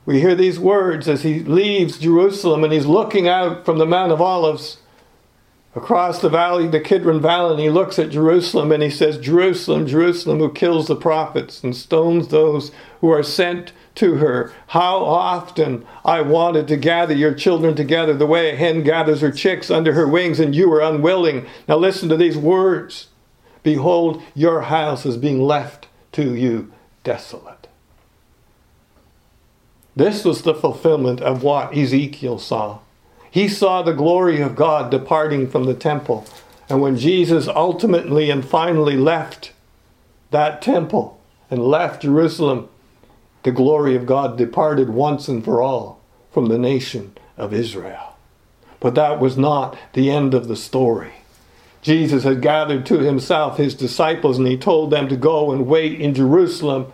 We hear these words as he leaves Jerusalem and he's looking out from the Mount of Olives across the valley, the Kidron Valley, and he looks at Jerusalem and he says, Jerusalem, Jerusalem, who kills the prophets and stones those who are sent to her. How often I wanted to gather your children together the way a hen gathers her chicks under her wings, and you were unwilling. Now listen to these words. Behold, your house is being left to you desolate. This was the fulfillment of what Ezekiel saw. He saw the glory of God departing from the temple. And when Jesus ultimately and finally left that temple and left Jerusalem, the glory of God departed once and for all from the nation of Israel. But that was not the end of the story. Jesus had gathered to himself his disciples, and he told them to go and wait in Jerusalem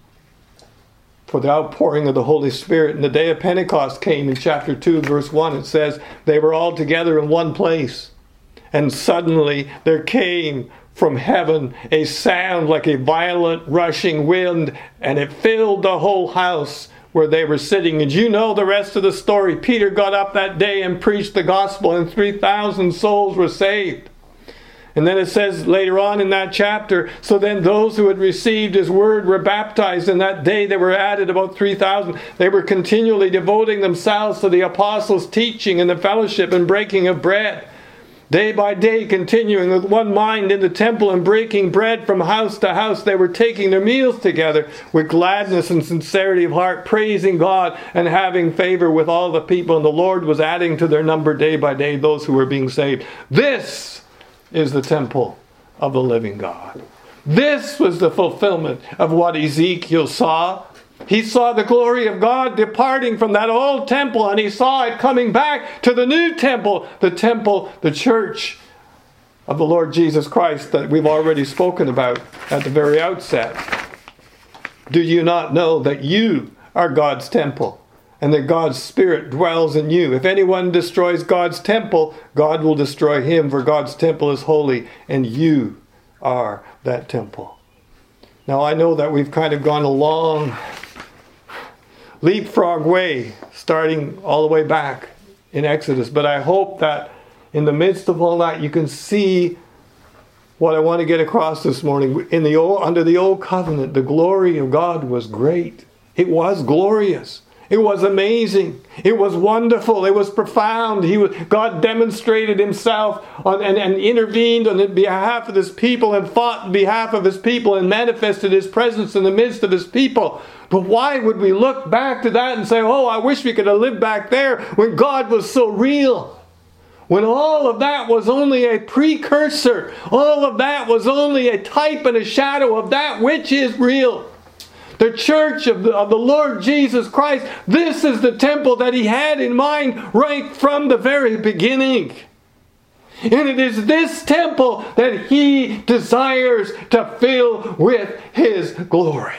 for the outpouring of the Holy Spirit. And the day of Pentecost came. In chapter 2, verse 1, it says, they were all together in one place. And suddenly there came from heaven a sound like a violent rushing wind, and it filled the whole house where they were sitting. And you know the rest of the story. Peter got up that day and preached the gospel, and 3,000 souls were saved. And then it says later on in that chapter, so then those who had received his word were baptized. And that day there were added about 3,000. They were continually devoting themselves to the apostles' teaching and the fellowship and breaking of bread. Day by day, continuing with one mind in the temple and breaking bread from house to house, they were taking their meals together with gladness and sincerity of heart, praising God and having favor with all the people. And the Lord was adding to their number day by day those who were being saved. This is the temple of the living God. This was the fulfillment of what Ezekiel saw. He saw the glory of God departing from that old temple, and he saw it coming back to the new temple, the church of the Lord Jesus Christ that we've already spoken about at the very outset. Do you not know that you are God's temple, and that God's Spirit dwells in you? If anyone destroys God's temple, God will destroy him, for God's temple is holy, and you are that temple. Now I know that we've kind of gone a long leapfrog way, starting all the way back in Exodus, but I hope that in the midst of all that you can see what I want to get across this morning. Under the old covenant, the glory of God was great. It was glorious. It was amazing. It was wonderful. It was profound. God demonstrated himself and intervened on behalf of his people and fought on behalf of his people and manifested his presence in the midst of his people. But why would we look back to that and say, oh, I wish we could have lived back there when God was so real? When all of that was only a precursor. All of that was only a type and a shadow of that which is real. The church of the Lord Jesus Christ. This is the temple that he had in mind right from the very beginning. And it is this temple that he desires to fill with his glory.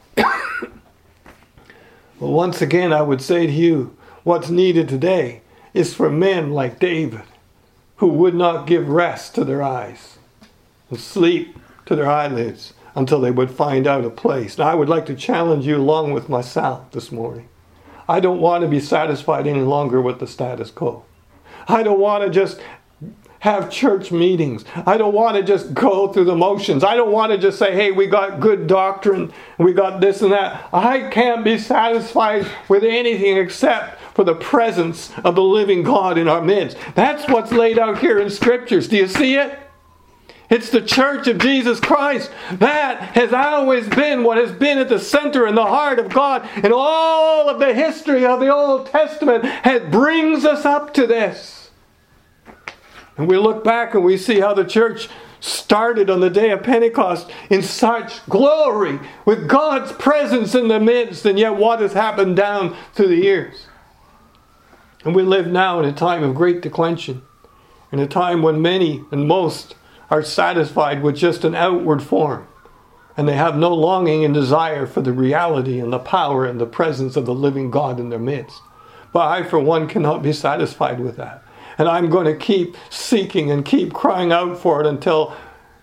Well, once again, I would say to you, what's needed today is for men like David, who would not give rest to their eyes and sleep to their eyelids until they would find out a place. Now, I would like to challenge you along with myself this morning. I don't want to be satisfied any longer with the status quo. I don't want to just have church meetings. I don't want to just go through the motions. I don't want to just say, hey, we got good doctrine, we got this and that. I can't be satisfied with anything except for the presence of the living God in our midst. That's what's laid out here in Scriptures. Do you see it? It's the church of Jesus Christ. That has always been what has been at the center and the heart of God. And all of the history of the Old Testament brings us up to this. And we look back and we see how the church started on the day of Pentecost in such glory with God's presence in the midst. And yet what has happened down through the years? And we live now in a time of great declension. In a time when many and most are satisfied with just an outward form. And they have no longing and desire for the reality and the power and the presence of the living God in their midst. But I, for one, cannot be satisfied with that. And I'm going to keep seeking and keep crying out for it until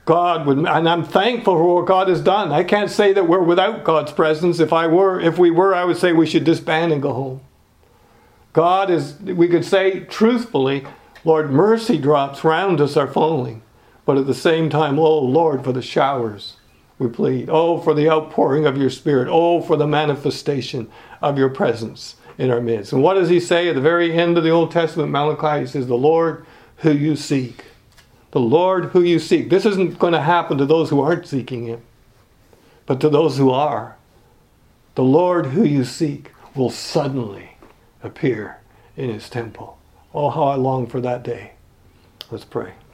God would, and I'm thankful for what God has done. I can't say that we're without God's presence. If we were, I would say we should disband and go home. God is, we could say truthfully, Lord, mercy drops round us are falling. But at the same time, oh Lord, for the showers we plead. Oh, for the outpouring of your Spirit. Oh, for the manifestation of your presence in our midst. And what does he say at the very end of the Old Testament, Malachi? He says, the Lord who you seek. The Lord who you seek. This isn't going to happen to those who aren't seeking him, but to those who are. The Lord who you seek will suddenly appear in his temple. Oh, how I long for that day. Let's pray.